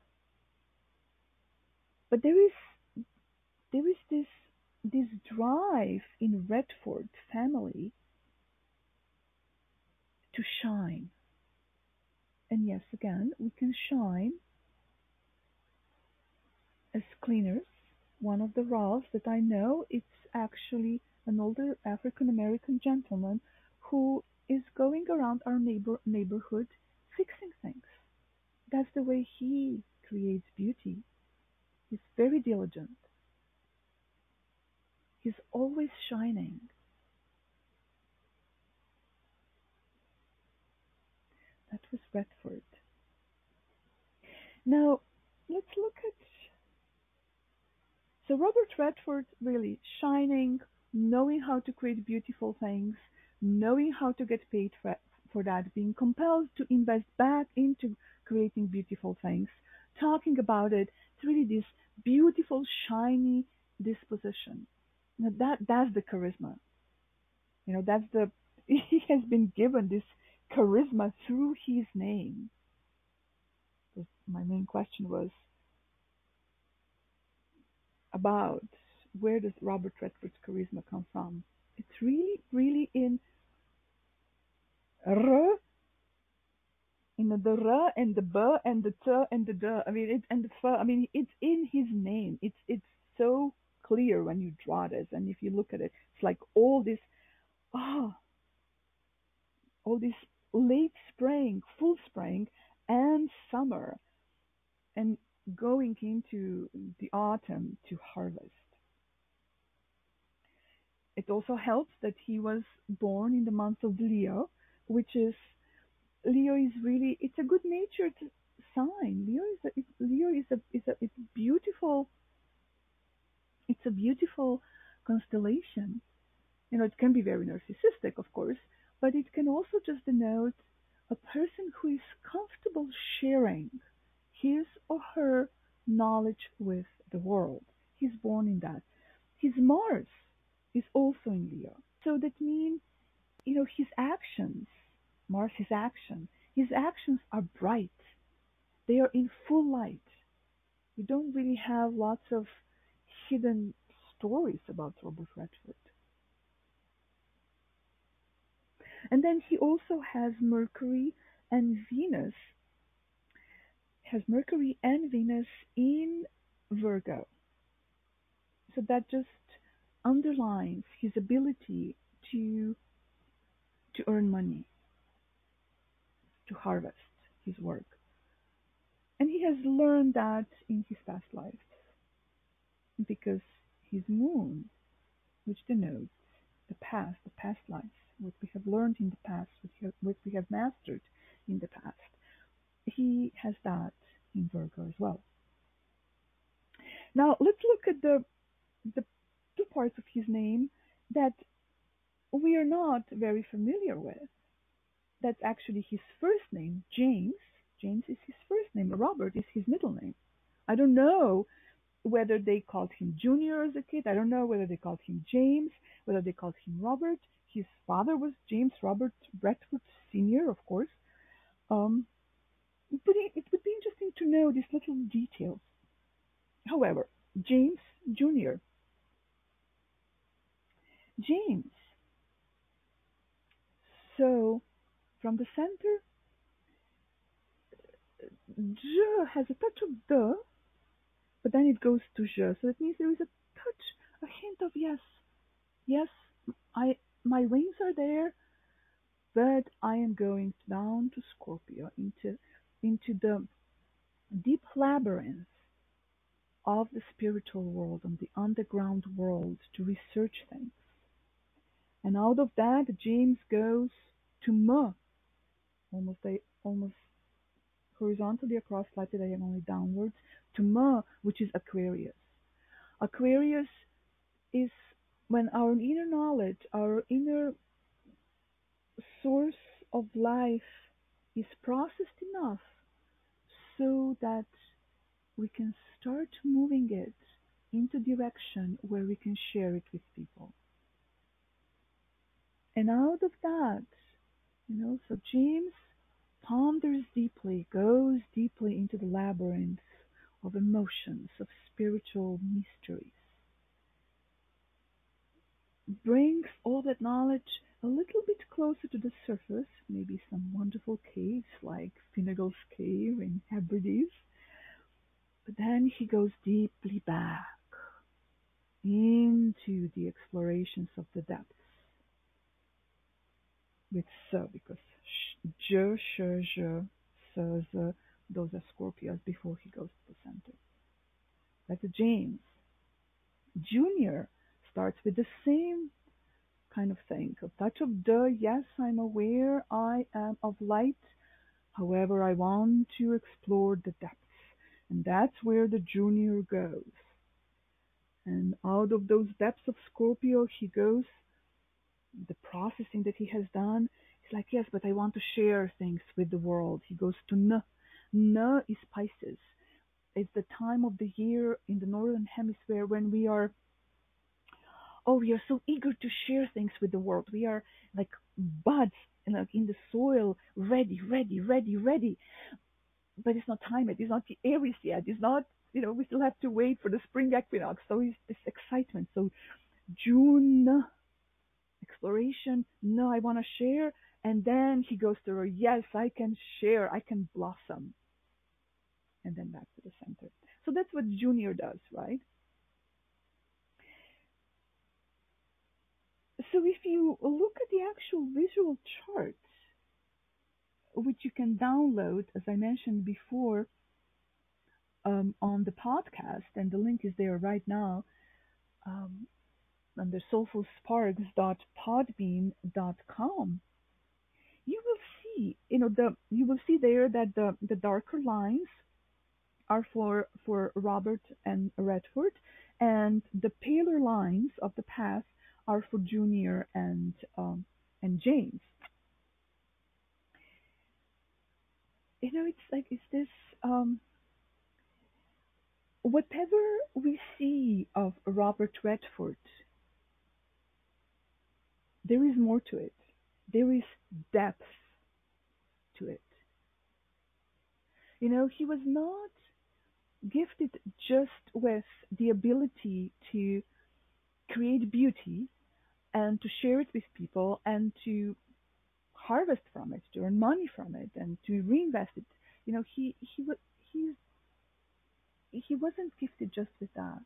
But there is there is this this drive in Redford family to shine. And yes, again, we can shine as cleaners. One of the Ralphs that I know, it's actually an older African American gentleman who is going around our neighbor neighborhood fixing things. That's the way he creates beauty. He's very diligent. He's always shining. That was Redford. Now, let's look at. So, Robert Redford really shining, knowing how to create beautiful things, knowing how to get paid for, for that, being compelled to invest back into creating beautiful things, talking about it. It's really this beautiful, shiny disposition. Now that that's the charisma. You know, that's the he has been given this charisma through his name. Because my main question was about where does Robert Redford's charisma come from? It's really, really in R, in the R and the B and the T and the D. I mean, it and the F. I mean, it's in his name. It's it's so clear when you draw this, and if you look at it, it's like all this, ah, all this late spring, full spring, and summer, and going into the autumn to harvest. It also helps that he was born in the month of Leo, which is Leo is really it's a good natured sign. Leo is a, Leo is a is a it's beautiful it's a beautiful constellation. You know, it can be very narcissistic, of course, but it can also just denote a person who is comfortable sharing his or her knowledge with the world. He's born in that. His Mars is also in Leo. So that means, you know, his actions, Mars, his action, his actions are bright. They are in full light. You don't really have lots of hidden stories about Robert Redford. And then he also has Mercury and Venus, has Mercury and Venus in Virgo. So that just underlines his ability to to earn money, to harvest his work. And he has learned that in his past lives because his moon, which denotes the past, the past lives, what we have learned in the past, what we have, what we have mastered in the past, he has that in Virgo as well. Now let's look at the the two parts of his name that we are not very familiar with. That's actually his first name, James. James is his first name. Robert is his middle name. I don't know whether they called him Junior as a kid. I don't know whether they called him James, whether they called him Robert. His father was James Robert Redford Senior, of course. Um, but it, it would be interesting to know these little details. However, James Junior James. So from the center, J has a touch of the, but then it goes to je. So it means there is a touch, a hint of yes, yes, I my wings are there, but I am going down to Scorpio, into into the deep labyrinth of the spiritual world, and the underground world, to research things. And out of that, James goes to M, almost di- almost horizontally across, slightly diagonally downwards, to Ma, which is Aquarius. Aquarius is when our inner knowledge, our inner source of life is processed enough so that we can start moving it into direction where we can share it with people. And out of that, you know, so James ponders deeply, goes deeply into the labyrinth of emotions, of spiritual mysteries, brings all that knowledge a little bit closer to the surface, maybe some wonderful caves like Finnegal's Cave in Hebrides, but then he goes deeply back into the explorations of the depths with so, because je, she, je, se, ze, those are Scorpios before he goes to the center. That's James. Junior starts with the same kind of thing. A touch of the, yes, I'm aware I am of light. However, I want to explore the depths. And that's where the junior goes. And out of those depths of Scorpio, he goes, the processing that he has done, he's like, yes, but I want to share things with the world. He goes to N. N is Pisces. It's the time of the year in the northern hemisphere when we are, oh, we are so eager to share things with the world. We are like buds in, like, in the soil, ready, ready, ready, ready. But it's not time yet. It's not the Aries yet. It's not, you know, we still have to wait for the spring equinox. So it's this excitement. So June, exploration. No, I want to share. And then he goes to her, yes, I can share. I can blossom. And then back to the center. So that's what Junior does, right? So if you look at the actual visual chart, which you can download, as I mentioned before, um, on the podcast, and the link is there right now, um, under soulful sparks dot podbean dot com, you will see, you know, the you will see there that the the darker lines are for for Robert and Redford, and the paler lines of the path are for Junior and um, and James. You know, it's like it's this um, whatever we see of Robert Redford, there is more to it. There is depth to it. You know, he was not gifted just with the ability to create beauty and to share it with people and to harvest from it, to earn money from it, and to reinvest it. You know, he he was he he wasn't gifted just with that.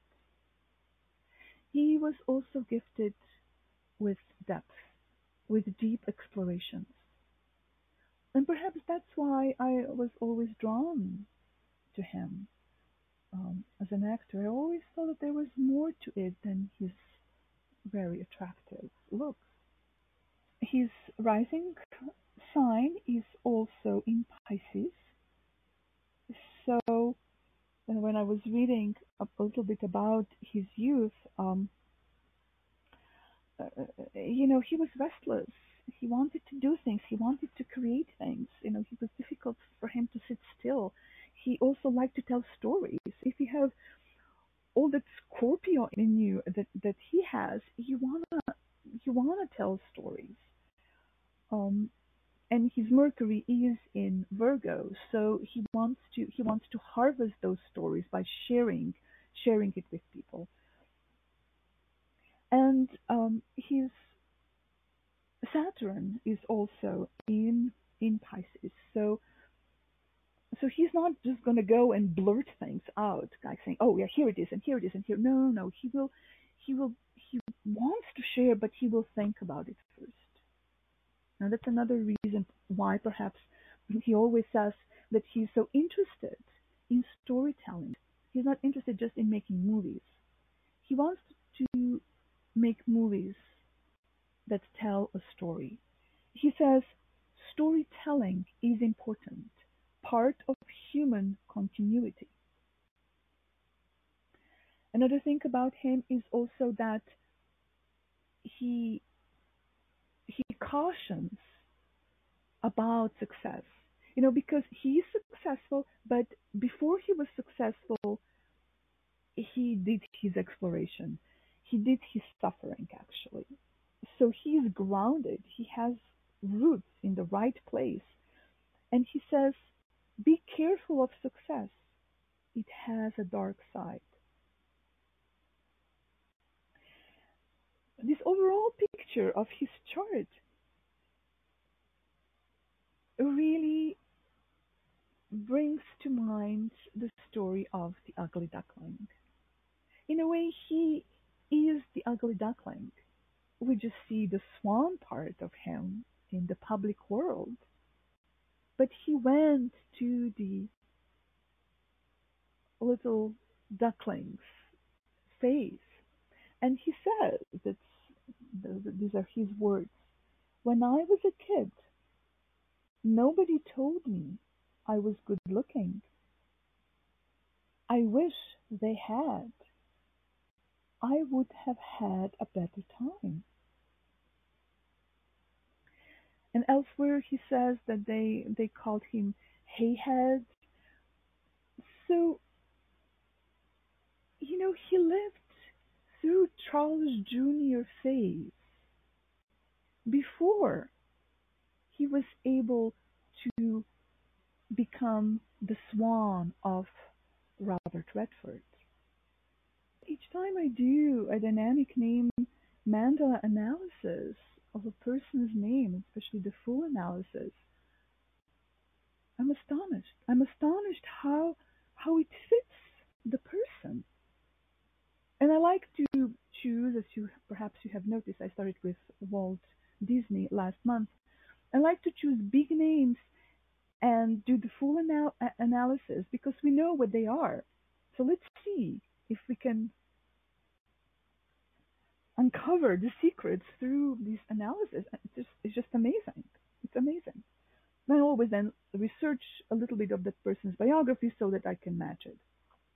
He was also gifted with depth, with deep explorations. And perhaps that's why I was always drawn to him um, as an actor. I always thought that there was more to it than his very attractive looks. His rising sign is also in Pisces. So, and when I was reading a little bit about his youth, um, uh, you know, he was restless. He wanted to do things. He wanted to create things. You know, it was difficult for him to sit still. He also liked to tell stories. If you have all that Scorpio in you that that he has, you wanna you wanna tell stories. Um, and his Mercury is in Virgo, so he wants to he wants to harvest those stories by sharing sharing it with people. And um, his Saturn is also in in Pisces, so so he's not just going to go and blurt things out, like saying, "Oh, yeah, here it is, and here it is, and here." No, no, no. He will he will he wants to share, but he will think about it first. Now that's another reason why perhaps he always says that he's so interested in storytelling. He's not interested just in making movies. He wants to make movies that tell a story. He says storytelling is important, part of human continuity. Another thing about him is also that he he cautions about success. You know, because he is successful, but before he was successful, he did his exploration. He did his suffering, actually. So he is grounded. He has roots in the right place. And he says, be careful of success. It has a dark side. This overall picture of his chart really brings to mind the story of the ugly duckling. In a way, he is the ugly duckling. We just see the swan part of him in the public world, but he went to the little duckling's face, and he says that these are his words. When I was a kid, nobody told me I was good looking. I wish they had. I would have had a better time. And elsewhere he says that they, they called him hayhead. So, you know, he lived through Charles Junior phase before he was able to become the swan of Robert Redford. Each time I do a dynamic name mandala analysis of a person's name, especially the full analysis, I'm astonished. I'm astonished how how it fits the person. And I like to choose, as you perhaps you have noticed, I started with Walt Disney last month. I like to choose big names and do the full anal- analysis because we know what they are. So let's see if we can uncover the secrets through this analysis. It's just, it's just amazing. It's amazing. And I always then research a little bit of that person's biography so that I can match it.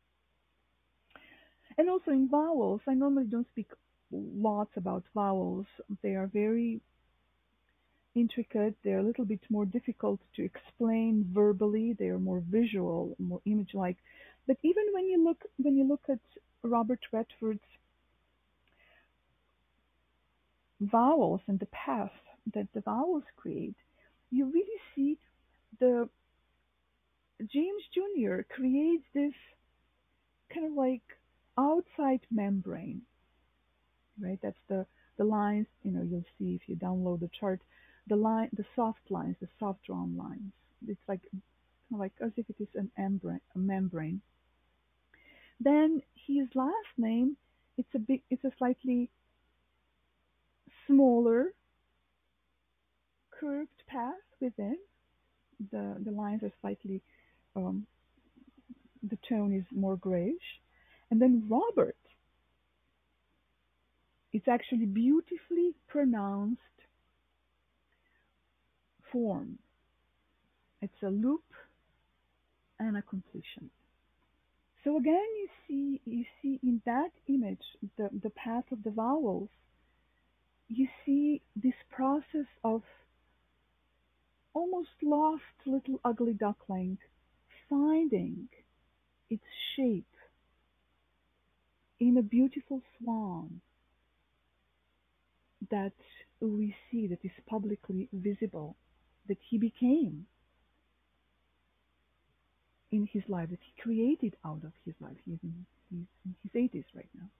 And also in vowels, I normally don't speak lots about vowels. They are very intricate. They're a little bit more difficult to explain verbally. They are more visual, more image-like. But even when you look when you look at Robert Redford's vowels and the path that the vowels create, you really see the James Junior creates this kind of like outside membrane, right? That's the the lines. You know, you'll see if you download the chart, the line, the soft lines, the soft drawn lines. It's like kind of like as if it is an membrane. A membrane. Then his last name, it's a big, it's a slightly smaller curved path within. The the lines are slightly, um, the tone is more grayish. And then Robert, it's actually beautifully pronounced form. It's a loop and a completion. So again, you see, you see in that image the, the path of the vowels. You see this process of almost lost little ugly duckling finding its shape in a beautiful swan that we see, that is publicly visible, that he became in his life, that he created out of his life. He's in, he's in his eighties right now.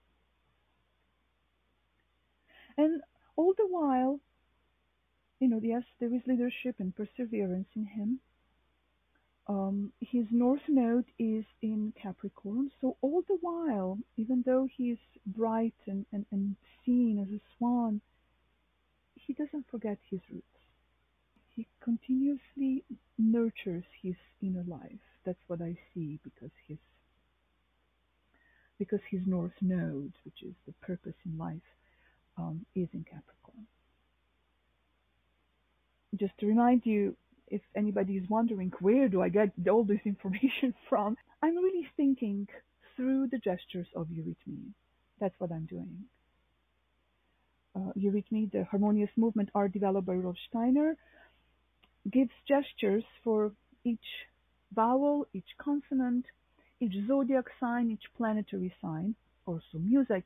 And all the while, you know, yes, there is leadership and perseverance in him. Um, his north node is in Capricorn, so all the while, even though he is bright and, and, and seen as a swan, he doesn't forget his roots. He continuously nurtures his inner life. That's what I see because his because his north node, which is the purpose in life, um, is in Capricorn. just to remind you, if anybody is wondering where do I get all this information from, I'm really thinking through the gestures of eurythmy. That's what I'm doing. Uh, eurythmy, the harmonious movement art developed by Rudolf Steiner, gives gestures for each vowel, each consonant, each zodiac sign, each planetary sign, also music.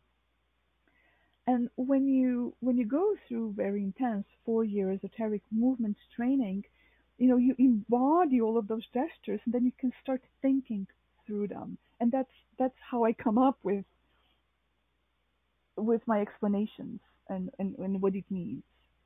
And when you when you go through very intense four-year esoteric movement training, you know, you embody all of those gestures, and then you can start thinking through them. And that's that's how I come up with with my explanations and, and, and what it means.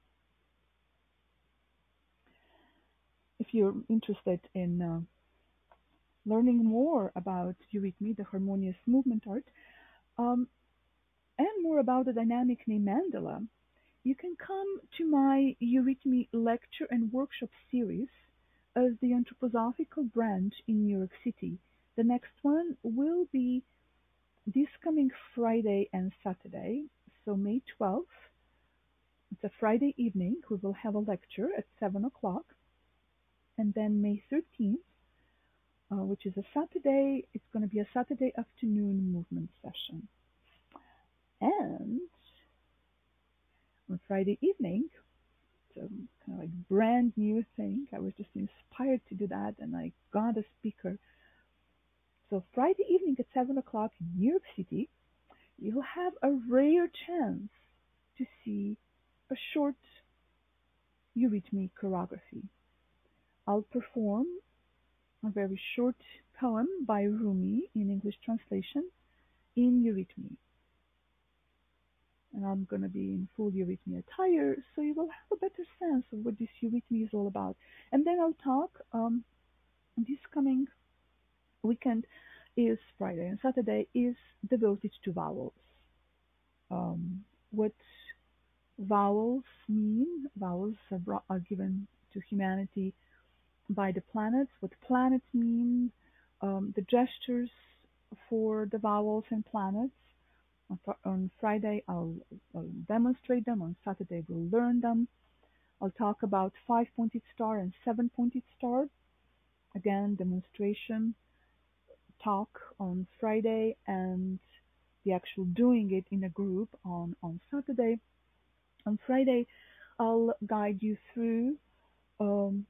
If you're interested in uh, learning more about eurythmy, the harmonious movement art, um, and more about the dynamic named mandala, you can come to my eurythmy lecture and workshop series as the anthroposophical branch in New York City. The next one will be this coming Friday and Saturday, so May twelfth. It's a Friday evening. We will have a lecture at seven o'clock. And then May thirteenth, uh, which is a Saturday, it's going to be a Saturday afternoon movement session. And on Friday evening, it's a kind of like brand new thing. I was just inspired to do that, and I got a speaker. So Friday evening at seven o'clock in New York City, you'll have a rare chance to see a short eurythmy choreography. I'll perform a very short poem by Rumi in English translation in eurythmy. And I'm going to be in full eurythmy attire, so you will have a better sense of what this eurythmy is all about. And then I'll talk, um, this coming weekend is Friday and Saturday is devoted to vowels. Um, what vowels mean? Vowels are, brought, are given to humanity by the planets, what planets mean, um, the gestures for the vowels and planets. On, on Friday, I'll, I'll demonstrate them. On Saturday, we'll learn them. I'll talk about five-pointed star and seven-pointed star. Again, demonstration, talk on Friday, and the actual doing it in a group on, on Saturday. On Friday, I'll guide you through um,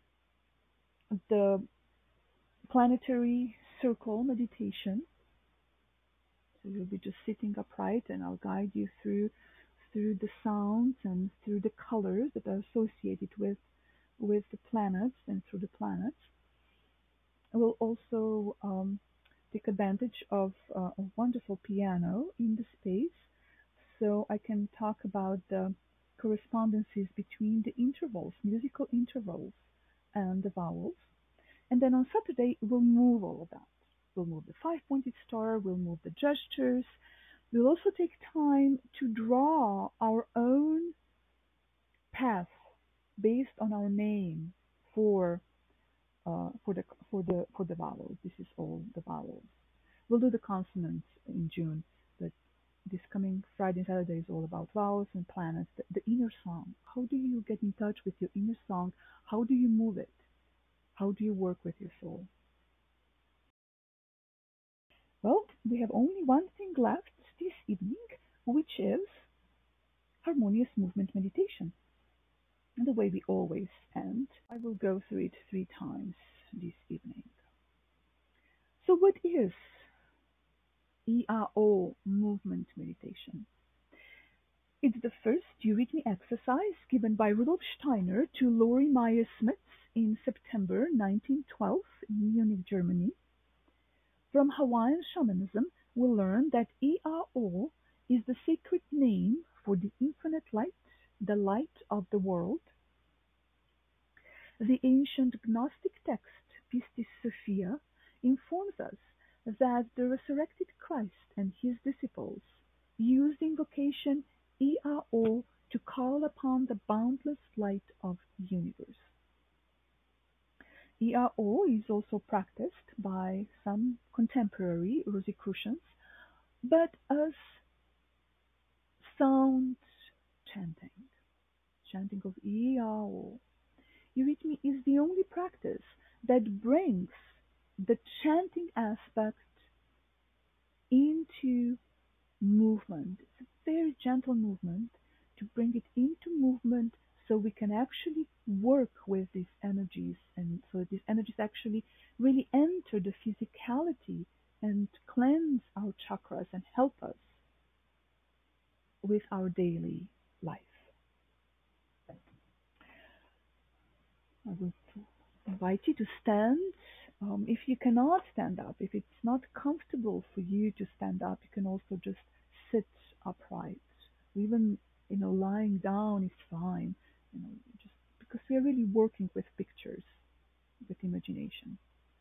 the planetary circle meditation. So you'll be just sitting upright, and I'll guide you through through the sounds and through the colors that are associated with with the planets and through the planets. I will also um, take advantage of uh, a wonderful piano in the space, so I can talk about the correspondences between the intervals, musical intervals, and the vowels. And then on Saturday, we'll move all of that. We'll move the five-pointed star, we'll move the gestures. We'll also take time to draw our own path based on our name for uh, for the for the for the vowels. This is all the vowels. We'll do the consonants in June, but this coming Friday and Saturday is all about vowels and planets. The, the inner song. How do you get in touch with your inner song? How do you move it? How do you work with your soul? Well, we have only one thing left this evening, which is harmonious movement meditation. And the way we always end, I will go through it three times this evening. So what is E R O movement meditation? It's the first eurythmy exercise given by Rudolf Steiner to Lori Meyer Smith in September nineteen twelve in Munich, Germany. From Hawaiian shamanism, we learn that E R O is the sacred name for the infinite light, the light of the world. The ancient Gnostic text, Pistis Sophia, informs us that the resurrected Christ and his disciples used the invocation E R O to call upon the boundless light of the universe. E R O is also practiced by some contemporary Rosicrucians, but as sound chanting. chanting of Iao. Eurythmy is the only practice that brings the chanting aspect into movement. It's a very gentle movement to bring it into movement so we can actually work with these energies and so these energies actually really enter the physicality and cleanse our chakras and help us with our daily life. I would invite you to stand. Um, if you cannot stand up, if it's not comfortable for you to stand up, you can also just sit upright. Even you know, lying down is fine. You know, just because we are really working with pictures, with imagination.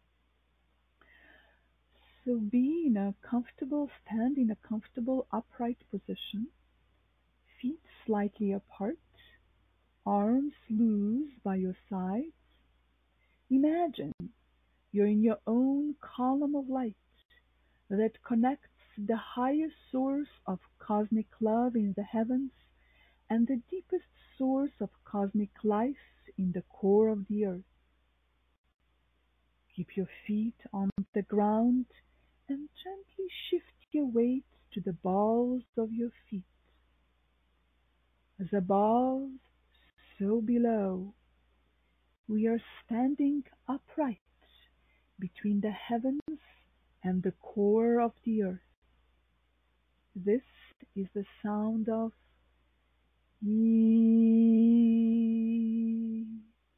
So be in a comfortable, stand in a comfortable upright position, feet slightly apart, arms loose by your sides. Imagine you're in your own column of light that connects the highest source of cosmic love in the heavens and the deepest source of cosmic life in the core of the earth. Keep your feet on the ground and gently shift your weight to the balls of your feet. As above, so below, we are standing upright between the heavens and the core of the earth. This is the sound of E.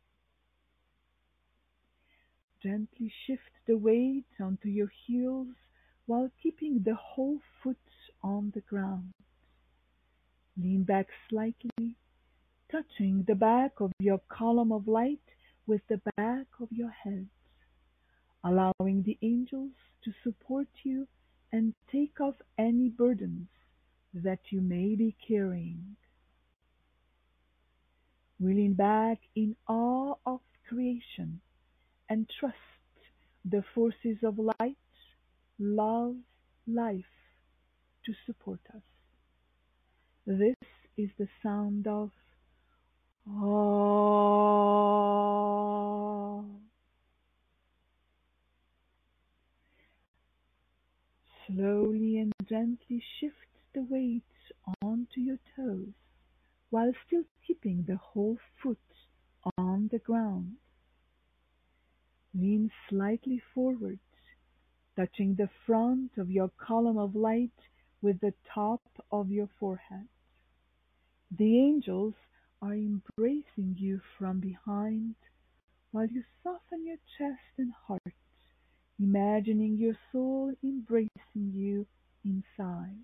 Gently shift the weight onto your heels while keeping the whole foot on the ground. Lean back slightly, touching the back of your column of light with the back of your head, allowing the angels to support you and take off any burdens that you may be carrying. We lean back in awe of creation and trust the forces of light, love, life to support us. This is the sound of Ah. Slowly and gently shift the weight onto your toes while still keeping the whole foot on the ground. Lean slightly forward, touching the front of your column of light with the top of your forehead. The angels are embracing you from behind while you soften your chest and heart, imagining your soul embracing you inside.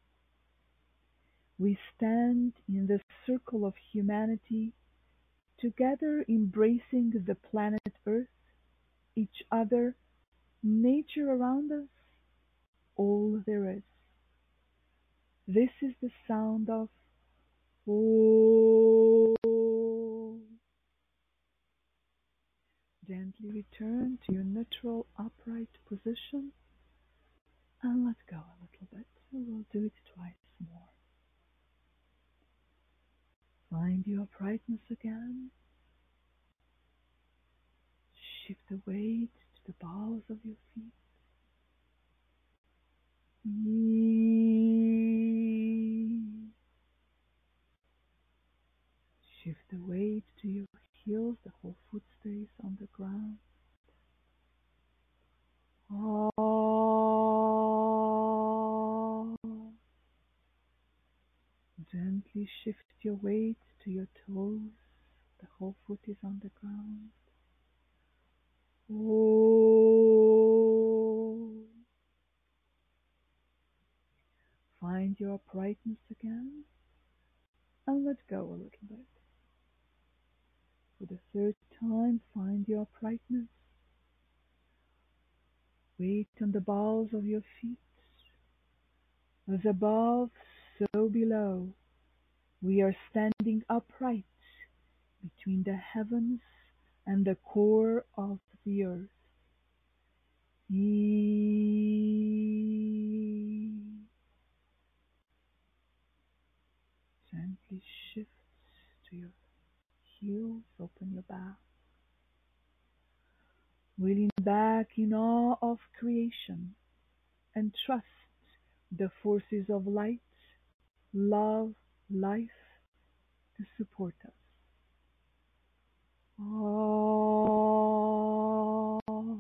We stand in the circle of humanity, together embracing the planet Earth, each other, nature around us, all there is. This is the sound of Oh. Gently return to your neutral upright position and let go a little bit. We'll do it twice more. Find your uprightness again. Shift the weight to the balls of your feet. Shift the weight to your heels. The whole foot stays on the ground. Gently shift your weight to your toes. The whole foot is on the ground. Oh. Find your uprightness again and let go a little bit. For the third time, find your uprightness. Weight on the balls of your feet. As above, so below. We are standing upright between the heavens and the core of the earth. E. Gently shift to your heels, open your back. Lean back in awe of creation and trust the forces of light, love, life to support us. Ah.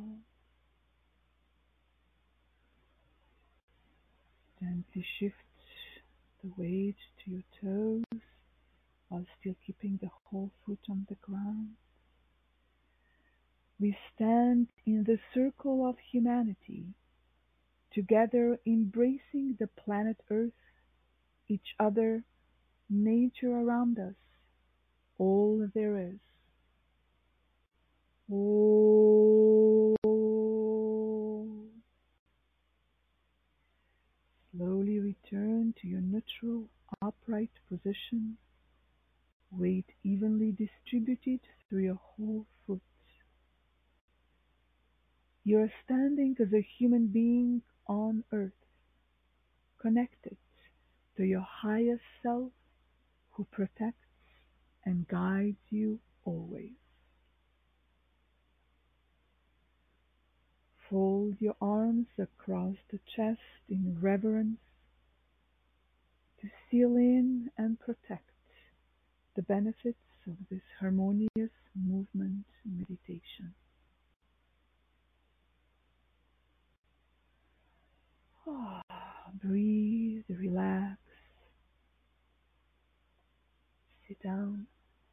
Gently shift the weight to your toes while still keeping the whole foot on the ground. We stand in the circle of humanity, together embracing the planet Earth, each other, nature around us, all there is. Oh. Slowly return to your neutral, upright position, weight evenly distributed through your whole foot. You are standing as a human being on earth, connected to your highest self who protects and guides you always. Fold your arms across the chest in reverence to seal in and protect the benefits of this harmonious movement meditation. Ah, breathe, relax, sit down.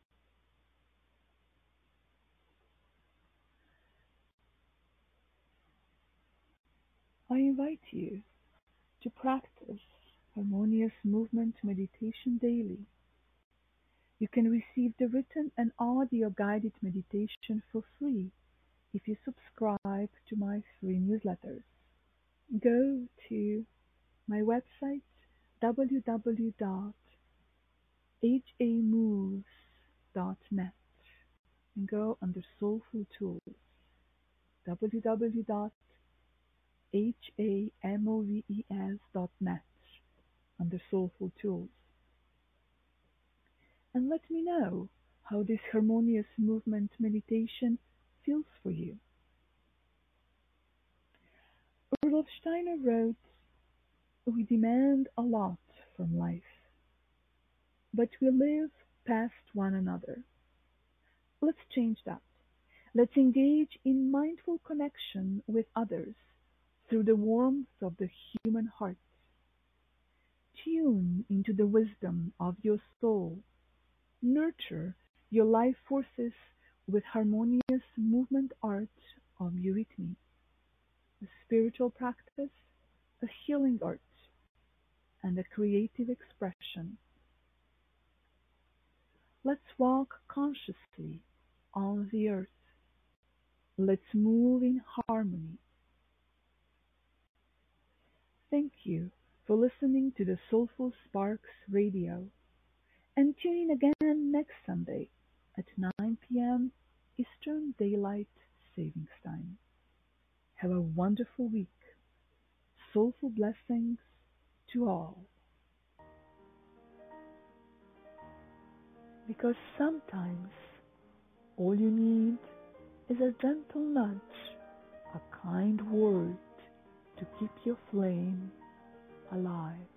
I invite you to practice harmonious movement meditation daily. You can receive the written and audio guided meditation for free if you subscribe to my free newsletters. Go to my website w w w dot h a moves dot net and go under Soulful Tools. w w w dot h a moves dot net under Soulful Tools. And let me know how this harmonious movement meditation feels for you. Rudolf Steiner wrote, "We demand a lot from life, but we live past one another." Let's change that. Let's engage in mindful connection with others through the warmth of the human heart. Tune into the wisdom of your soul. Nurture your life forces with harmonious movement art of eurythmy, a spiritual practice, a healing art, and a creative expression. Let's walk consciously on the earth. Let's move in harmony. Thank you for listening to the Soulful Sparks Radio, and tune in again next Sunday at nine p m Eastern Daylight Savings Time. Have a wonderful week. Soulful blessings to all. Because sometimes all you need is a gentle nudge, a kind word to keep your flame alive.